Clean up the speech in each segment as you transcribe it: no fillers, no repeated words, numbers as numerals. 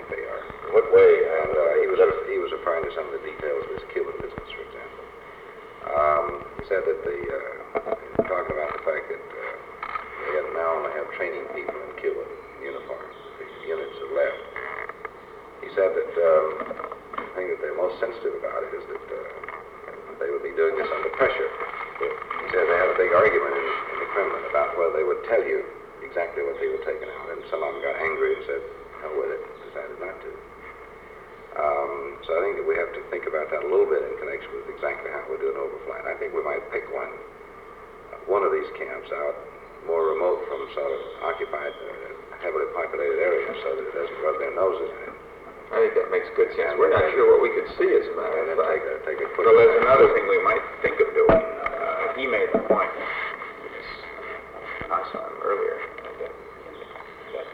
think they are. In what way? And he was referring to some of the details of this Cuban business, for example. He said that talking about the fact that they now only have training people in Cuba in uniform. The units have left. He said that the thing that they're most sensitive about it is that they would be doing this under pressure. He said they had a big argument in the Kremlin about whether they would tell you exactly what they were taking out, and some of them got angry and said, hell with it, decided not to. So I think that we have to think about that a little bit in connection with exactly how we do an overflight. I think we might pick one of these camps out more remote from sort of occupied, heavily populated areas so that it doesn't rub their noses in it. I think that makes good sense. We're not sure what we could see, as a matter of fact. So there's another thing we might think of doing. He made the point, I saw him earlier, that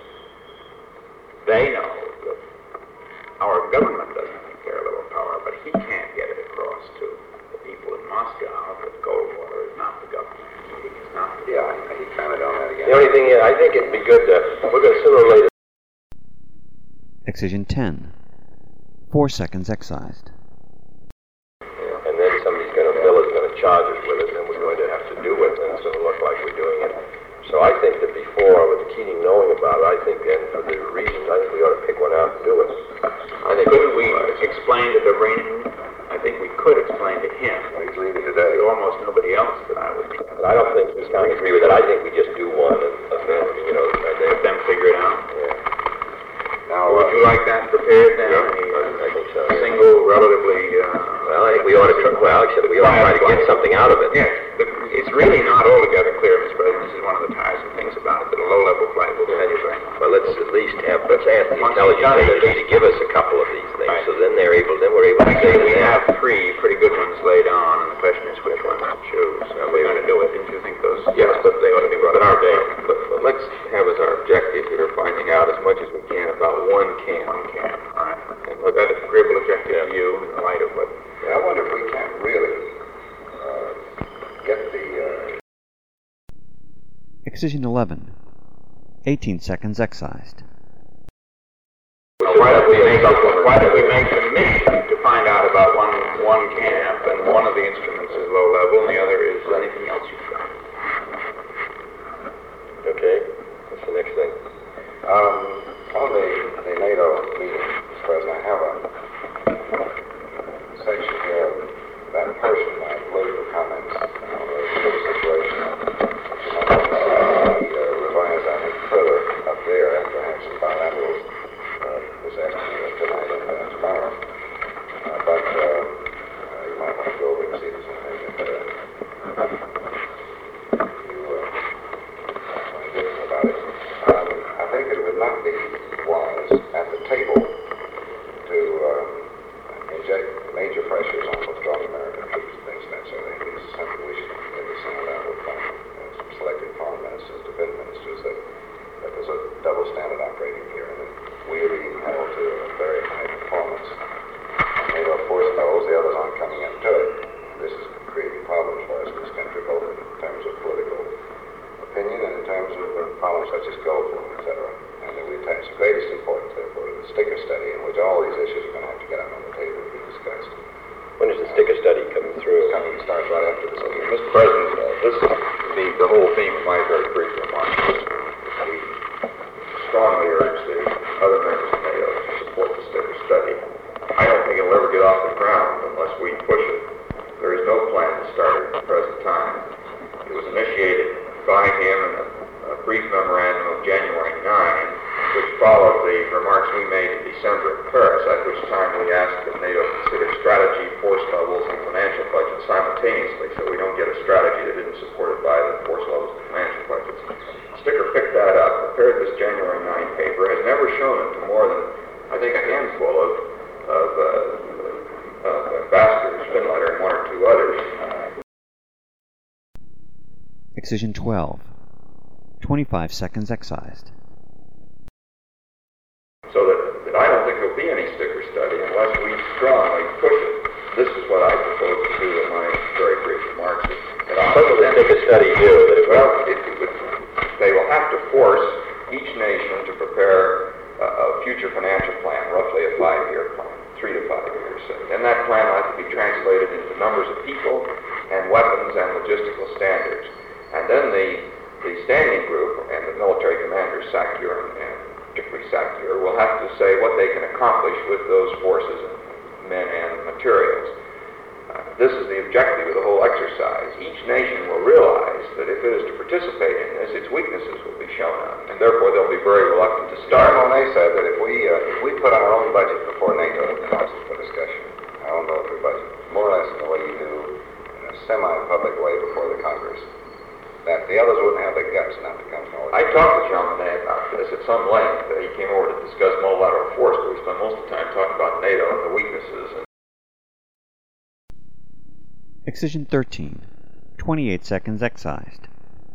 they know that our government doesn't think they're a little power, but he can't get it across to the people in Moscow that Goldwater is not the government. He's not the government. He commented on that again. The only thing is, I think it'd be good to, we're going to sooner or later. Excision 10. 4 seconds excised. And then somebody's going to, Bill is going to charge us with it, and then we're going to have to do it, and it's going to look like we're doing it. So I think that before, with Keating knowing about it, I think then for the reason, I think we ought to pick one out and do it. I think couldn't we explain to Dobrynin? I think we could explain to him. He's leaving today. Almost nobody else that I would. But I don't think he's going to agree with it. I think we just do one, and then, let them figure it out. Yeah. Now, would you like that prepared then? I think so. Single, relatively. Well, I think we ought to try to get something out of it. Yes. It's really not altogether clear, Mr. President. This is one of the tiresome things about it, that a low-level flight will tell you very much. Well, let's ask the intelligence agency to give us a couple of these things, so then we're able to say that we have 3 pretty good ones laid on, and the question is which one to choose. We're going to do it. Didn't you think those? Yes, but they ought to be brought up today. But let's have as our objective here finding out as much as we can about one camp. One camp, all right. And look, that's an agreeable objective to you in the light of what... I wonder if we can't really get the... Excision 11. 18 seconds excised. Why don't we make a mission to find out about one camp, and one of the instruments is low level, and the other is anything else you've got. Okay. What's the next thing? On the NATO meeting, Mr. President, I have a section here of that portion of my political comments on the situation. Revised, I think, further up there after I have some bilaterals this afternoon, tonight, and tomorrow. But you might want to go over and see if there's anything that you want to do about it. I think it would not be wise at the table to inject major pressures on withdrawing American troops and things of that sort. I think this is something we should maybe sound out with some selected foreign ministers, defense ministers, that there's a double standard operating here, and that we are being held to a very high performance. NATO force levels, the others aren't coming into it. This is creating problems for us in this country, both in terms of political opinion and in terms of problems such as Gulf War, etc. And that we attach the greatest importance, therefore, to the sticker study, in which all these issues are going to have to get up on the table and be discussed. When is the sticker study coming through? It starts right after this meeting. Mr. President, this is the whole theme of my very brief remarks. We strongly urge the other members of NATO to support the sticker study. I don't think it'll ever get off the ground unless we push it. There is no plan to start at the present time. It was initiated by him in a brief memorandum of January 9, which followed the remarks we made in December in Paris, at which time we asked that NATO consider strategy, force levels, and financial budget simultaneously, so we don't get a strategy that isn't supported by the force levels and financial budgets. Sticker picked that up, prepared this January 9 paper, has never shown it to more than, I think, a handful of ambassadors, Finleiter and 1 or 2 others. Excision 12. 25 seconds excised. So that I don't think there'll be any sticker study unless we strongly push it. This is what I propose to do in my very brief remarks. What will the sticker study do? They will have to force each nation to prepare a future financial 5-year plan, 3 to 5 years. And that plan will have to be translated into numbers of people and weapons and logistical standards. And then the standing group and the military commanders, SACEUR and particularly SACEUR, will have to say what they can accomplish with those forces and men and materials. This is the objective of the whole exercise. Each nation will realize that if it is to participate in this, its weaknesses will be shown up, and therefore they'll be very reluctant to start. Monet said that if we put our own budget before NATO comes for discussion, our own military budget, more or less in the way you do in a semi-public way before the Congress, that the others wouldn't have the guts not to come forward. I talked to Jean Monnet about this at some length. He came over to discuss multilateral force, but we spent most of the time talking about NATO and the weaknesses. Excision 13. 28 seconds excised.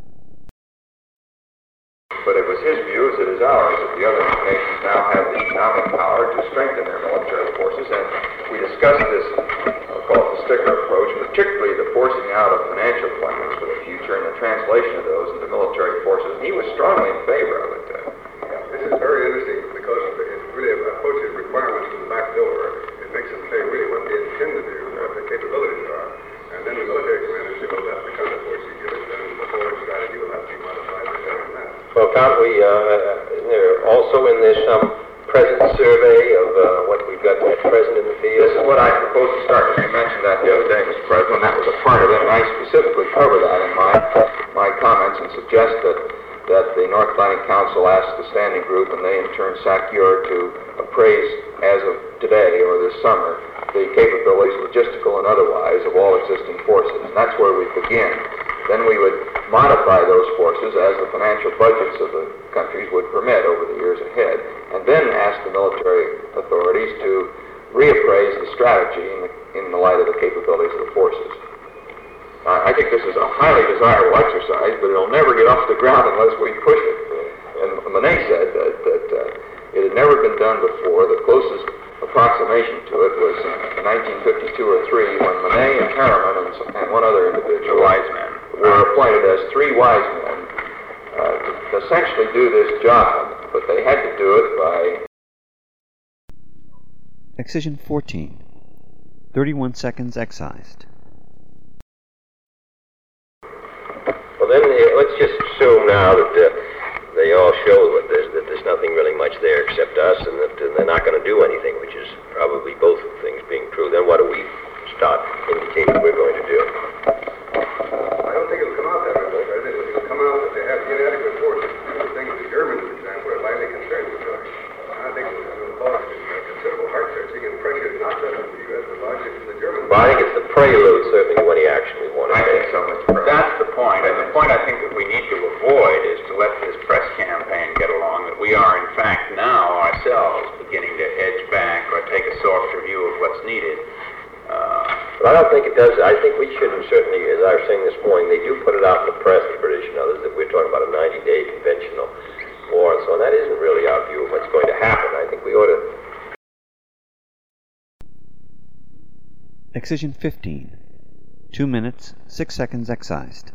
But it was his view, as it is ours, that the other nations now have the economic power to strengthen their military forces, and we discussed this, I'll call it the sticker approach, particularly the forcing out of financial plans for the future and the translation of those into military forces, and he was strongly in favor of it. This is very interesting because it really approaches requirements from the back door. It makes them say really what they intend to do, what their capabilities are. And then the military commanders say, well, that's the kind of force you give it, and the forward strategy will have to be modified this and that. Well, can't we, also in this present survey of what we've got at present in the field? This is what I proposed to start. You mentioned that the other day, Mr. President. That was a part of it, and I specifically cover that in my comments and suggest that the North Atlantic Council ask the standing group, and they in turn SACEUR, to appraise as of today or this summer the capabilities, logistical and otherwise, of all existing forces. And that's where we begin. Then we would modify those forces as the financial budgets of the countries would permit over the years ahead, and then ask the military authorities to reappraise the strategy in the light of the capabilities of the forces. I think this is a highly desirable exercise, but it'll never get off the ground unless we push it. And Monet said that it had never been done before. The closest approximation to it was in 1952 or 3 when Monet and Harriman and one other individual, Wise men, were appointed as 3 wise men to essentially do this job, but they had to do it by... Excision 14. 31 seconds excised. Well, then let's just assume now that they all show that there's nothing really much there except us, and that they're not going to do anything, which is probably both things being true. Then what do we start indicating we're going to do? I don't think it'll come out that way, Mr. President. It'll come out that they have inadequate forces to do the things the Germans, for example, are lightly concerned with doing. I think it will cause considerable heart-searching and pressure not just from the U.S., but largely from the Germans. Well, I think it's the prelude, certainly, to any action we want to I take. think so, Mr. President. That's the point, and the point I think that we need to avoid is to let this press campaign get along that we are, in fact, now ourselves beginning to edge back or take a softer view of what's needed. But I don't think it does. I think we should, certainly, as I was saying this morning, they do put it out in the press, the British and others, that we're talking about a 90-day conventional war, and so on. That isn't really our view of what's going to happen. I think we ought to... Excision 15. 2 minutes, 6 seconds excised.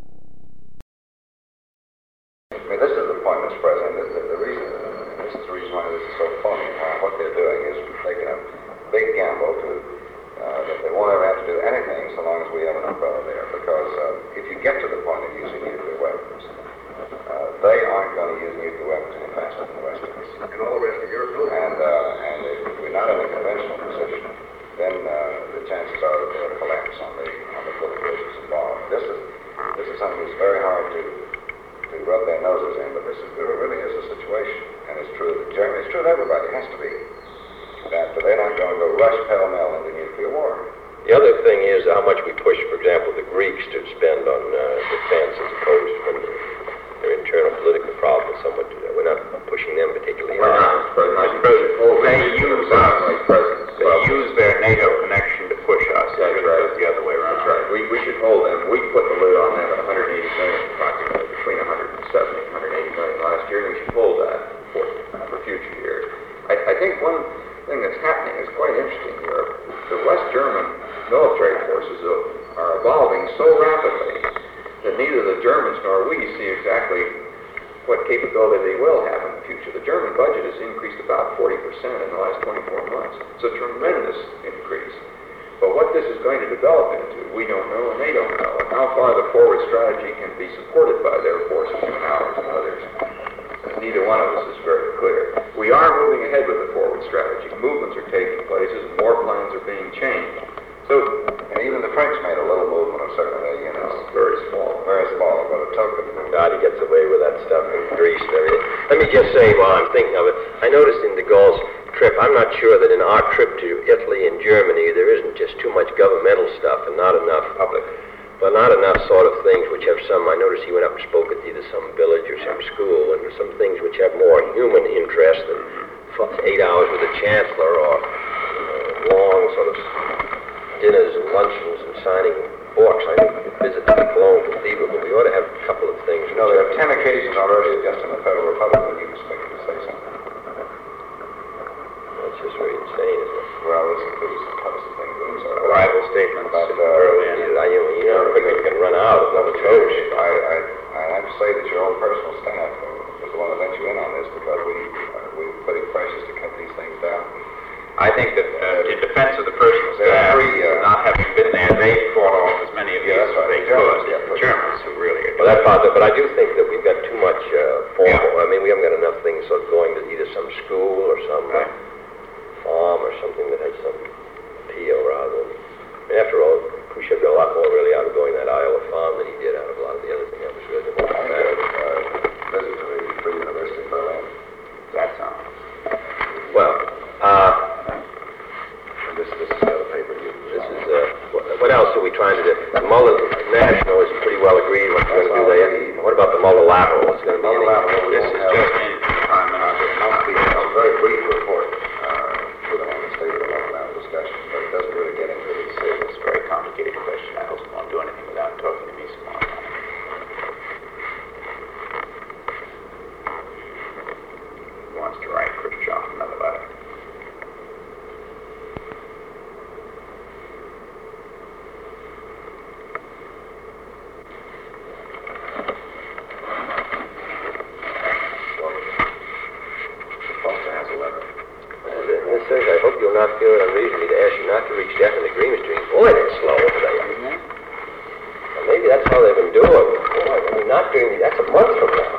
I mean, this is the point, Mr. President. This is the reason why this is so phony. What they're doing is taking a big gamble that they won't ever have to do anything so long as we have an umbrella there. Because if you get to the point of using nuclear weapons, they aren't going to use nuclear weapons any faster than the rest of us. And all the rest of Europe will. And if we're not in a conventional position, then the chances are that they'll collapse on the political issues involved. This is something that's very hard to rub their noses in, but there really is a situation, and it's true that Germany, it's true that everybody has to be, that they're not going to go rush pell-mell into nuclear war. The other thing is how much we push, for example, the Greeks to spend on defense as opposed to their internal political problems somewhat. We're not pushing them particularly hard. Mr. President, they use us. They use their NATO connection to push us. That's right. The other way around. That's right. We should hold them. We put the lid on them at 180 million, approximately, between 170 and 180 million last year, and we should hold that for future years. I think one thing that's happening is quite interesting in Europe. The West German military forces are evolving so rapidly that neither the Germans nor we see exactly what capability they will have in the future. The German budget has increased about 40% in the last 24 months. It's a tremendous increase. But what this is going to develop into, we don't know and they don't know. And how far the forward strategy can be supported by their forces and ours and others. Neither one of us is very clear. We are moving ahead with the forward strategy. Movements are taking place as more plans are being changed. So, And even the French made a little movement of certainly, you know, very small. very small, but a token. God, he gets away with that stuff in Greece and everything. Let me just say, while I'm thinking of it, I noticed in de Gaulle's trip, I'm not sure that in our trip to Italy and Germany, there isn't just too much governmental stuff and not enough public, but not enough sort of things which have some, I noticed he went up and spoke at either some village or some school, and some things which have more human interest than 8 hours with the chancellor or long sort of dinners and luncheons and signing books. I think we could visit the Cologne Cathedral, but we ought to have a couple of things. You know, there are 10 occasions already just in the Federal Republic when you expect to say something. That's just very insane, isn't it? Well, this includes some types of things. Arrival statements But, early in You know, it can run out of another coach. I have to say that your own personal staff was the one that let you in on this because we were putting pressures to cut these things down. I think that in defense of the personal staff, not having been there, they fought off as many of these as they could. The Germans who really are Well, that part, but I do think that we've got too much formal. I mean, we haven't got enough things sort of going to either some school or some farm or something that has some appeal rather than. And after all, Khrushchev got a lot more really out of going that Iowa farm than he did out of a lot of the other things. That was really the most matter. Visit to the Free University of Berlin. That sounds. Well, this is the other paper. This is, what else are we trying to do? The multinational is pretty well agreed what we're going to do there. What about the multilateral? It's going to be This is just in Prime Minister. A very brief report for the Home State of the multilateral discussion, but it doesn't really get into these It's a very complicated question. I hope you won't do anything without talking to me some more. He wants to write Khrushchev another letter. Foster has a letter. This says, I hope you'll not feel it unreasonably to ask you not to reach definite agreements to Boy, that's slow today. Well, maybe that's how they've been doing it. Boy, I mean, not doing it, that's a month from now.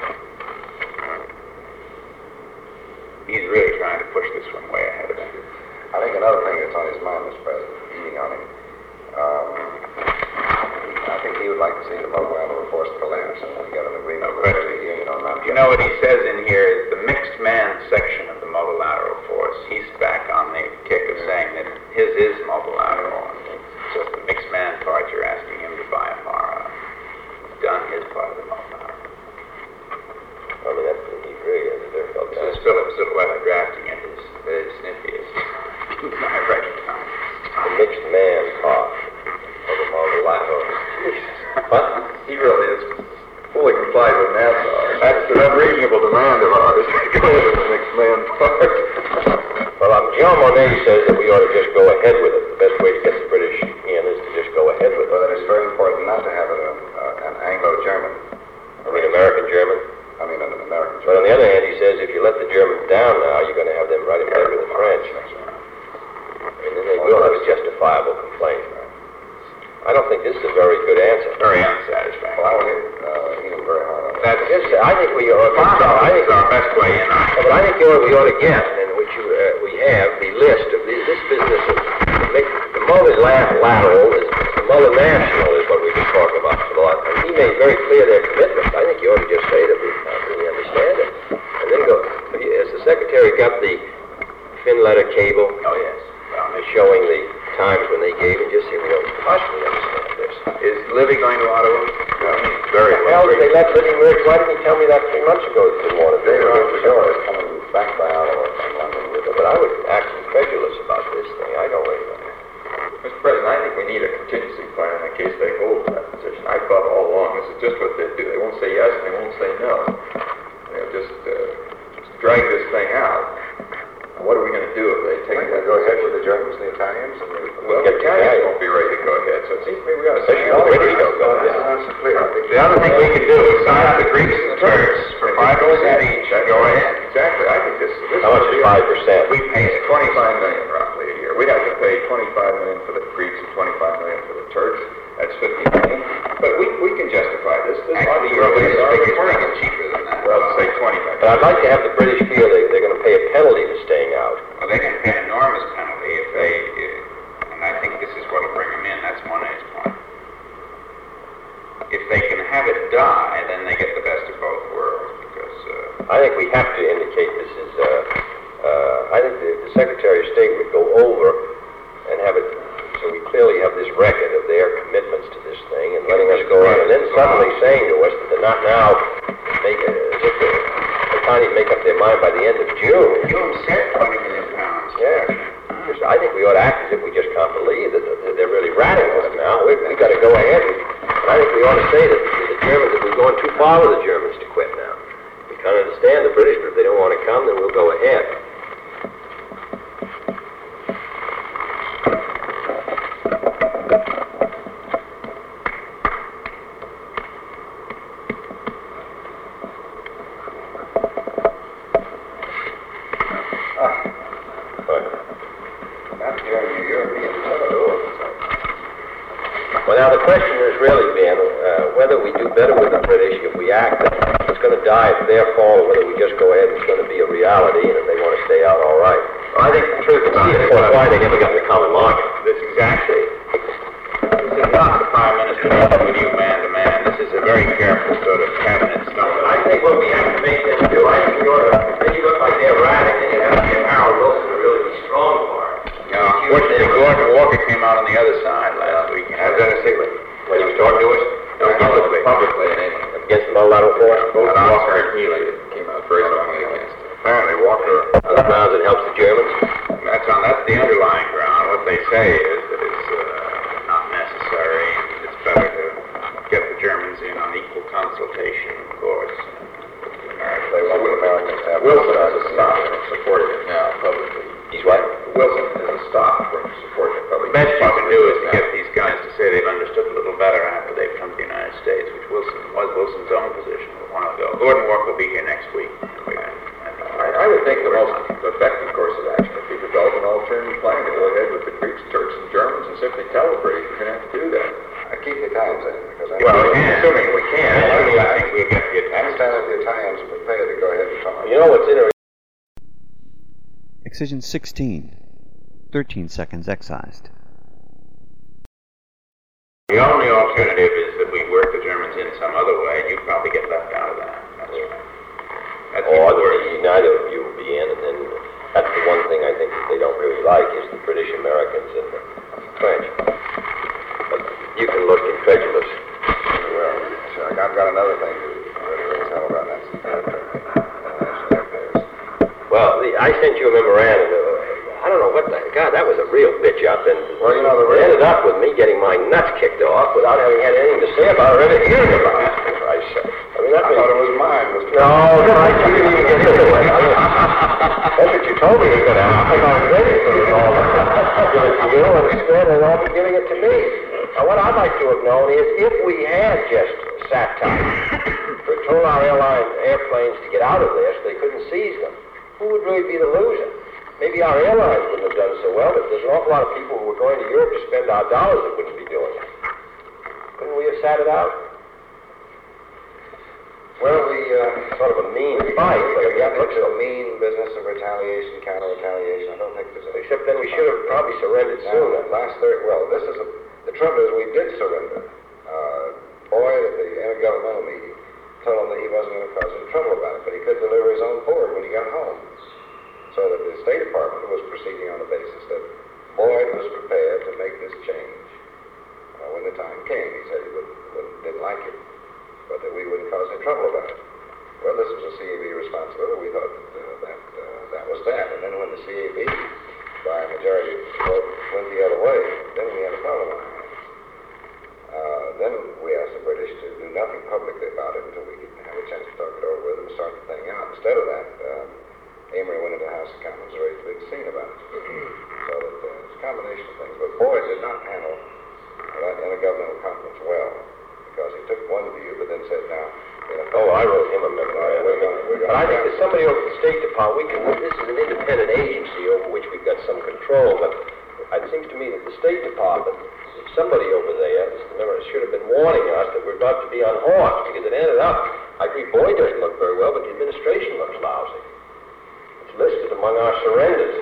He's really trying to push this one way ahead of him. I think another thing that's on his mind, Mr. President, eating on him, I think he would like to see the multilateral force collapse and we get an agreement with the Union on that. You know what he says in here is the mixed man section of the multilateral force. He's back on the kick of saying that his is multilateral. And it's just the mixed man part you're asking him to buy a far out. He's done his part of the multilateral. I mean, that's he really has a difficult This time. is Philip Silhouette drafting it. His snippy is. I read it down. The mixed man part of the multilateral. What? He really is fully complied with NASA. That's an unreasonable demand of ours. Go with the next man's part. Well, Jean Monnet says that we ought to just go ahead with it. The best way to get the British in is to just go ahead with it. But it's very important not to have an Anglo-German. I mean, American-German. I mean, an American But on German. the other hand, he says if you let the Germans down now, you're going to have them right in bed with the French. And then they will have a justifiable complaint. I don't think this is a very good answer. Very unsatisfactory. Well, I would hit him very hard on that. I think we ought to. I think Farmhouse is our best way in on it. but I think we ought to get, and which we have, the list of this business of the multilateral, the multinational is what we've been talking about for the last time. He made very clear their commitment. I think you ought to just say that we really understand it. And then go, has the Secretary got the Finletter cable? Oh, yes. Showing the times when they gave, and just say we don't possibly understand this. Is Livy going to Ottawa? No, Very well. Did they let Libby merge? Why didn't he tell me that 3 months ago that he didn't want to do David it? Arthur is coming back by Ottawa from London with But I would act incredulous about this thing. I don't really know. Mr. President, I think we need a contingency plan in case they hold that position. I thought all along this is just what they do. They won't say yes and they won't say no. They'll just drag this thing out. What are we going to do if they take We're that? going to go ahead with the Germans and the Italians? And Well, the Italians won't be ready to go ahead, so it seems to me we ought to say Especially the British don't go ahead. That's clear. I think The other thing we can do is sign up the Greeks and the Turks from 5% each, go ahead. Exactly, I think this. How much is 5%? We pay it. 25 million roughly a year. We'd have to pay 25 million for the Greeks and 25 million for the Turks. That's 50 million. But we can justify this. Actually, your base figure is making cheaper than that. Well, say 25. But I'd like to have the British feel they're going to pay a penalty for staying out. Well, they can pay an enormous penalty if they, and I think this is what'll bring them in. That's Monet's point. If they can have it die, then they get the best of both worlds, because... I think we have to indicate this is, I think the Secretary of State would go over and have it, so we clearly have this record of their commitments to this thing and letting us go on, and then suddenly saying to us that they're not now they can't even make up their mind by the end of June. You said 20 million pounds. Yeah. I think we ought to act as if we just can't believe that they're really ratting us now. We've got to go ahead. And I think we ought to say that the Germans, that we've gone too far with the Germans to quit now. We can't understand the British, but if they don't want to come, then we'll go ahead. Well, now the question has really been whether we do better with the British if we act that it's going to die, it's their fault, or whether we just go ahead and it's going to be a reality, and if they want to stay out, all right. Well, I think the truth about it is why they never got in the common market. this exactly. This is not the Prime Minister meeting with you man to man. This is a very careful sort of cabinet stone. I think what we have to make them do, I think we ought to, they look like they're ratting, and you have to get Harold Wilson to really be strong for it. Unfortunately, Gordon Walker came out on the other side last week. As Dennis Higley. When he was talking to us, Publicly, in England. against the Mulatto Force. Both Walker and Healy came out very strongly against it. Apparently Walker, On the grounds it helps the Germans. That's the underlying ground. What they say is that it's not necessary. It's better to get the Germans in on equal consultation, of course. they want the Americans to have Wilson as a stop and supported it now publicly. He's what? Wilson is a stop for supporting it publicly. The best you can do is to get these guys to say they've understood a little better after they've come to the United States, which was Wilson's own position a while ago. Gordon Walker will be here next week. I would think the most effective course of action would be to develop an alternative plan to go ahead with the Greeks, Turks, and Germans and simply tell the British we're going to have to do that. I keep the Italians in, because I... Assuming we can. I think we'll get the I understand that the Italians are prepared to go ahead and talk. You know what's interesting? Excision 16. 13 seconds excised. The only alternative is that we work the Germans in some other way, and you'd probably get left out of that. That's right. That's Or the worst. neither of you will be in, and then that's the one thing I think that they don't really like is the British Americans and the French. But you can look incredulous. Well, sure, I've got another thing to really raise hell about. That's international affairs. Well, I sent you a memorandum. I don't know what the... God, that was a real bitch up, and Well, you know, the it real- ended up with me getting my nuts kicked off without having had anything to say about it or ever hearing about it. For Christ's sake. I mean, I thought it was mine, Mr. No, Christ, you didn't even get into it. That's what you told me you were going to happen. I was waiting for it all. Give it to you, and instead they'll all be giving it to me. Now, what I'd like to have known is if we had just sat tight, told our airplanes to get out of there so they couldn't seize them, who would really be the loser? Maybe our airlines wouldn't have done so well, but there's an awful lot of people who were going to Europe to spend our dollars that wouldn't be doing it. Couldn't we have sat it out? Well, Sort of a mean fight, but we got into a mean business of retaliation, counter-retaliation. I don't think there's any... except then we should have probably surrendered sooner. The trouble is we did surrender. Boyd at the intergovernmental meeting told him that he wasn't going to cause any trouble about it, but he could deliver his own forward when he got home. So that the State Department was proceeding on the basis that Boyd was prepared to make this change when the time came. He said he didn't like it, but that we wouldn't cause any trouble about it. Well, this was a CAB responsibility. We thought that was that. And then when the CAB, by a majority vote, went the other way, then we had a problem on our hands. Then we asked the British to do nothing publicly about it until we could have a chance to talk it over with them and start the thing out. Instead of that, Amory went into the House of Commons and raised a big scene about it. So that it's a combination of things. But Boyd did not handle that intergovernmental conference well, because he took one view, but then said, now, in Oh, I wrote him a memorandum. But I think that somebody over the State Department, this is an independent agency over which we've got some control, but it seems to me that the State Department, somebody over there, should have been warning us that we're about to be on horse, because it ended up, I agree, Boyd doesn't look very well, but the administration looks lousy. It's listed among our surrenders.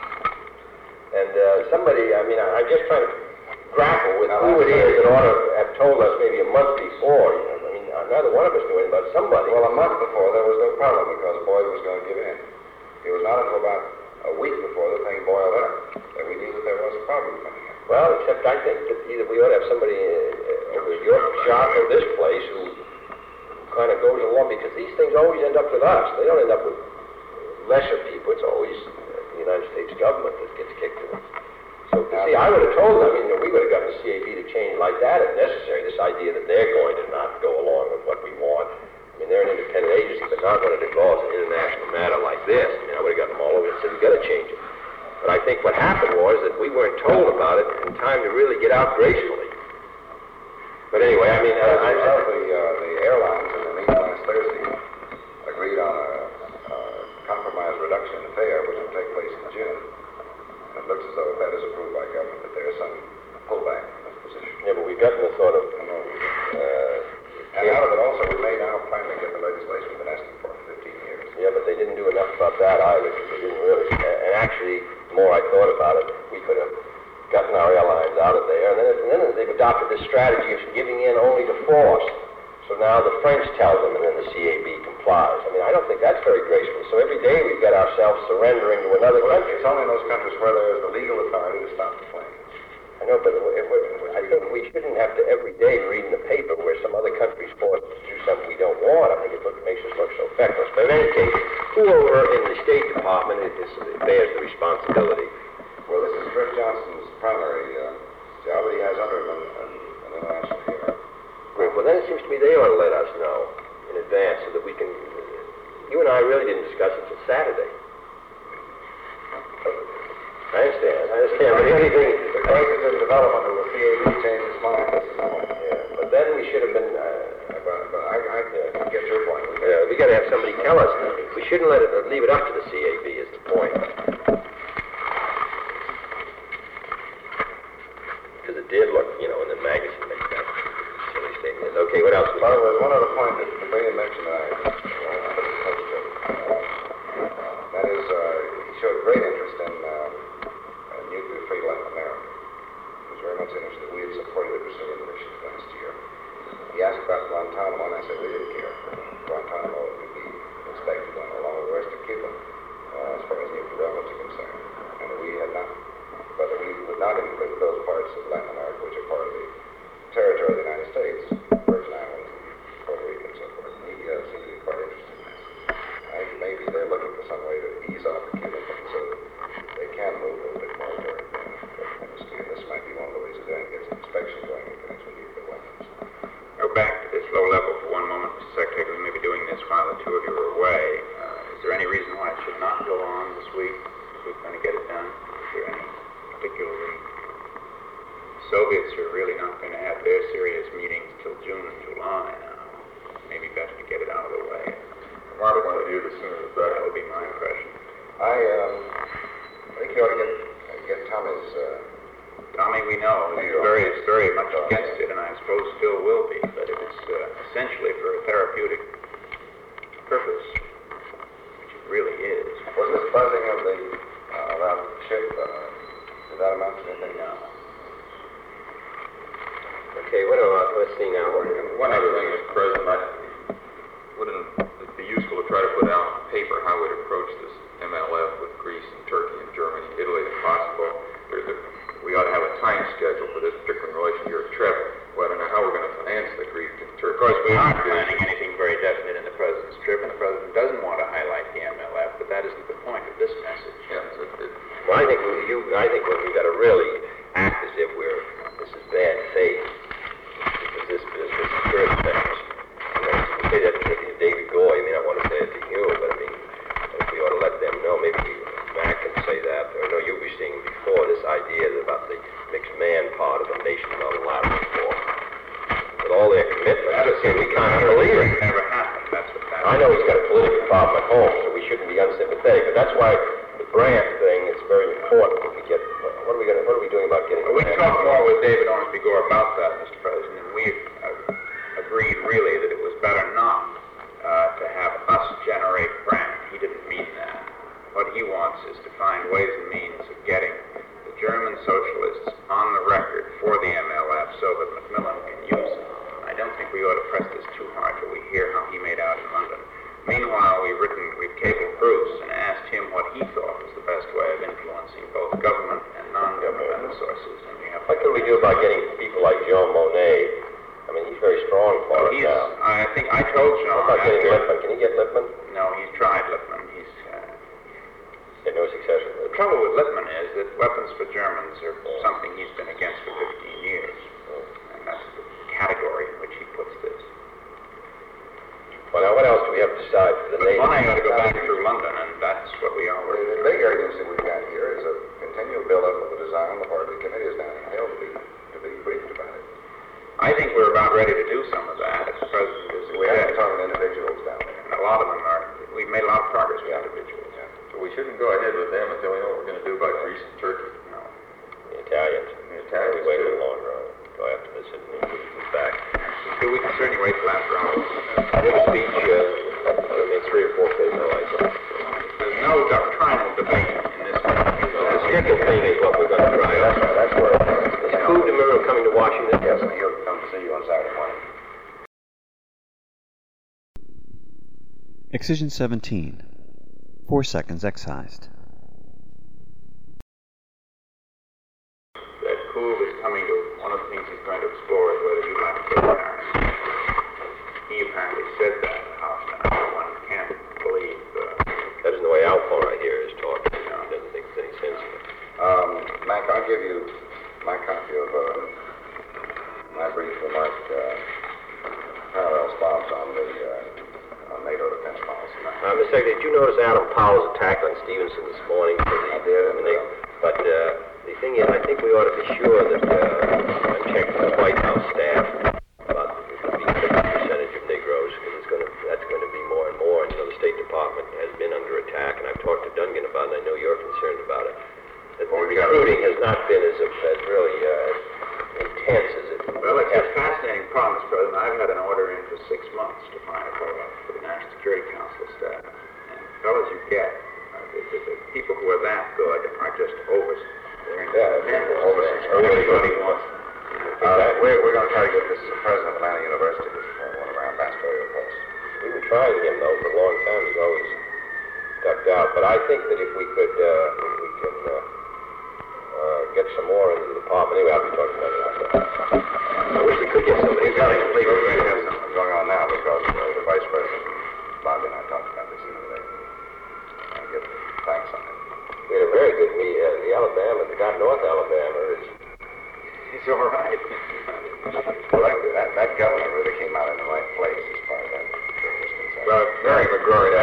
And somebody, I mean, I'm just trying to grapple with who it is that ought to have told us maybe a month before, you know. I mean, neither one of us knew anything about somebody. Well, a month before, there was no problem because Boyd was going to give in. It was not until about a week before the thing boiled up that we knew that there was a problem coming in. Well, except I think that either we ought to have somebody over at your shop or this place who kind of goes along, because these things always end up with us. They don't end up with lesser people. It's always the United States government that gets kicked in. So, see, I would have told them, I mean, we would have gotten the CAB to change like that if necessary, this idea that they're going to not go along with what we want. I mean, they're an independent agency, but not when it involves an international matter like this. I mean, I would have gotten them all over and said, we've got to change it. But I think what happened was that we weren't told about it in time to really get out gracefully. But anyway, I mean... the airlines in the meeting last Thursday agreed on a compromise reduction in the fare, which will take place in June. It looks as though if that is approved by government, that there is some pullback in this position. Yeah, but we've gotten the sort of... And out of it also, we may now finally get the legislation we've been asking for 15 years. Yeah, but they didn't do enough about that either. They didn't really. And actually, the more I thought about it, we could have gotten our airlines out of there. And then they've adopted this strategy of giving in only to force. So now the French tell them, and then the CAB complies. I mean, I don't think that's very graceful. So every day we've got ourselves surrendering to another country. It's only in those countries where there is the legal authority to stop the plane. I know, but I think we shouldn't have to every day read in the paper where some other country's forced to do something we don't want. I think it makes us look so feckless. But in any case, who over in the State Department bears the responsibility? Well, this is Griff Johnson's primary job, but he has under him an international hero. Great. Well, then it seems to me they ought to let us know in advance so that we can... You and I really didn't discuss it until Saturday. I understand, but anything... The crisis in development of the CAB changed his mind. Yeah, but then we should have been... But I get your point. We got to have somebody tell us. We shouldn't leave it up to the CAB is the point. Because it did look, in the magazine, make that silly statement. Okay, what else? Well, there was one other point that Brady mentioned that I that is, he showed great interest in nuclear-free Latin America. He was very much interested. We had supported the Brazilian missions last year. He asked about Guantanamo, and I said we didn't care. Guantanamo would be inspected along with the rest of Cuba as far as nuclear weapons are concerned. And we had not, but we would not include those parts of Latin America which are part of the territory of the United States, Virgin Islands, Puerto Rico, and so forth. He seemed to be quite interested in this. I think maybe they're looking for some way to ease off the Cuban thing so that they can move a little bit more toward industry. And this might be one of the ways of doing it, get some inspection going in connection with nuclear weapons. Go back to this low level for one moment, Mr. Secretary, because we may be doing this while the two of you are away. Is there any reason why it should not go on this week? If we're going to get it done? Is there any particularly... Soviets are really not going to have their serious meetings till June and July now. Maybe best to get it out of the way. From our point of view, the sooner the better. That would be my impression. I think you ought to get Tommy's... Tommy, we know, is very much against it, and I suppose still will be, but if it's essentially for a therapeutic purpose, which it really is. Was this buzzing of the around the ship, did that amount to anything? No. Okay, let's see now. One other thing, Mr. President, wouldn't it be useful to try to put out on paper how we'd approach this MLF with Greece and Turkey and Germany, Italy, if possible? We ought to have a time schedule for this particular in relation to your trip. Well, I don't know how we're going to finance the Greek and Turkey. Of course, we aren't planning anything very definite in the President's trip, and the President doesn't want to highlight the MLF, but that isn't the point of this message. Yeah, Well, I think we've got to really act as if this is bad faith. Because this business is very things. You say that to David Goy, I may not want to say it to you, but I mean, we ought to let them know. Maybe Matt can say that. I know you'll be seeing before this idea about the mixed man part of the nation multilateral reform. With all their commitment, we can't believe it. Never happened. very important if we get, what are we doing about getting? Well, we talked more with David Ormsby Gore about that, Mr. President, and we agreed really that it was better not to have us generate grant. He didn't mean that. What he wants is to find ways and means of getting the German socialists on the record for the MLF so that Macmillan can use them. I don't think we ought to press this too hard till we hear how he made out in London. Meanwhile, we've cabled Bruce and asked him what he thought was the best way of influencing both government and non-governmental sources. And we have What can we do about getting people like Jean Monnet? I mean, he's very strong for us now. I think I told Jean. What about getting Lippmann? Can he get Lippmann? No, he's tried Lippmann. He's Had no success with the it. trouble with Lippmann is that weapons for Germans are something he's been against for 15 years, and that's the category in which he puts this. Well, now, what else do we have to decide for the But nation? one I ought to go back through London, and that's what we are working The big urgency we've got here is a continual build-up of the design on the part of the committees down in Hill to be briefed about it. I think we're about ready to do some of that. As the President is We have aware. to talk to individuals down there. And a lot of them are, we've made a lot of progress with individuals. So we shouldn't go ahead with them until we know what we're gonna do by Greece and Turkey. No. The Italians. The Italians We wait a too. little longer on it. Go after this and move back. We can certainly wait till after hours. We have a speech, I mean, 3 or 4 pages, I think. There's no doctrinal debate in this country. The second thing is what we're going to try out. That's where, Is Coupe de Miro coming to Washington? yes, and he'll come to see you on Saturday morning. Excision 17. 4 seconds excised. That Couve is coming to, one of the things he's going to explore is whether you like to take Paris. He apparently said that in Hofstetter. One can't believe That isn't the way Alphonse, I hear, is talking. He doesn't think there's any sense in it. Mac, I'll give you my copy of my brief remark, parallel spots on the NATO defense policy. Mr. Secretary, did you notice Adam Powell's attack on Stevenson this morning? I did, and But the thing is, I think we ought to be sure that, and check with the White House staff about the percentage of Negroes, because that's going to be more and more. And, you know, the State Department has been under attack, and I've talked to Duncan about it, and I know you're concerned about it. That recruiting has not been as really intense as it Well, it's a fascinating problem, Mr. President. I've had an order in for 6 months to find a fellow for the National Security Council staff. And fellows you get, the people who are that good are just everybody wants them. We're going to try to get this president of Atlanta University to one of our ambassadorial posts. We've been trying him, though, for a long time. He's always ducked out. But I think that if we could, get some more into the department. Anyway, I'll be talking about it after. I wish we could get somebody. We've got to complete, we're going to have something going on now because the Vice President, Bobby and I talked about this the other day. I'll give thanks on it. We had a very good meeting. The Alabama, the guy in North Alabama is... He's all right. Well, that governor really came out in the right place as far as that was concerned. Well, Mary McGrory.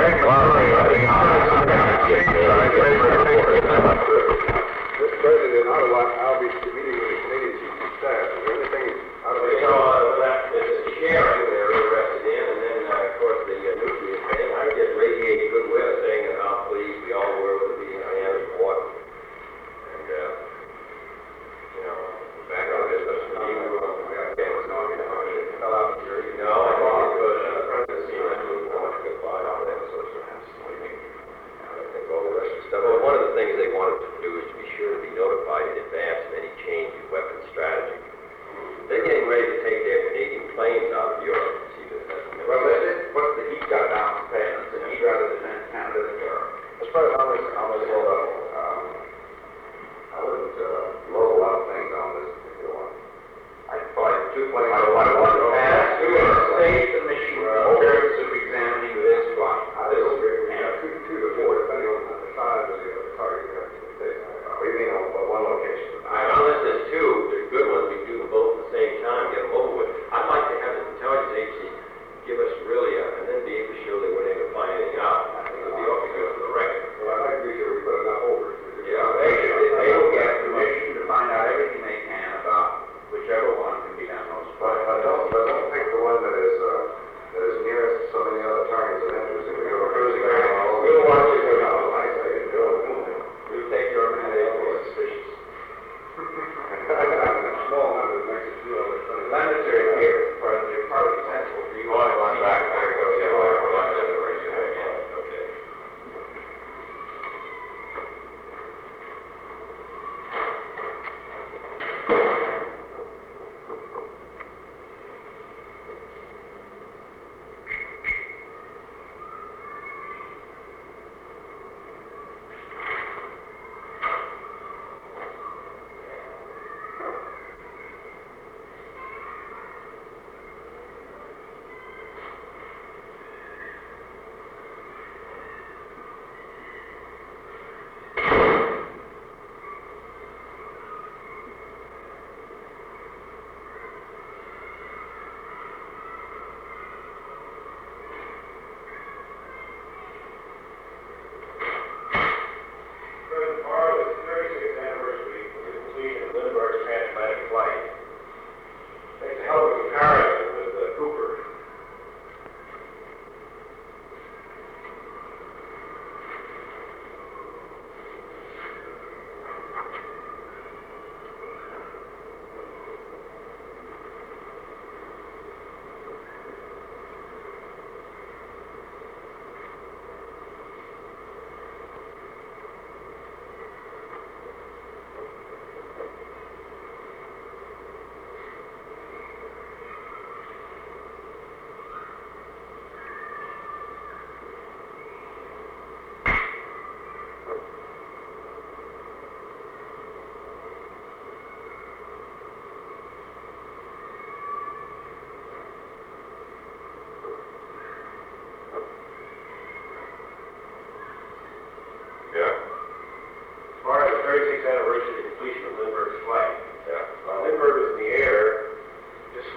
Mr. President, I'll be meeting with the Canadian Chief of Staff. Is there anything out of the... It's sharing they're interested in, and then, of course, the nuclear thing. I get radiate goodwill saying how pleased we all were with the Miami report. And, you know, back on this, fell out of your... No, I think it was the presidency went to a much good fight on that, so it's I think all the rest of the stuff. Well, one of the things they wanted to do is to be sure to be notified in advance of any change in weapons strategy. They're getting ready to take their Canadian planes out of Europe. Well, what's the heat got down in Japan? It's an heat rather than Canada than Europe. As far as on this low level, I wouldn't load a lot of things on this particular one. I'd like 2 planes. I want to ask you to state the mission for the purpose of examining this flight. Two to four, depending on the size of the target. We mean on one location.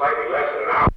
slightly less than an hour.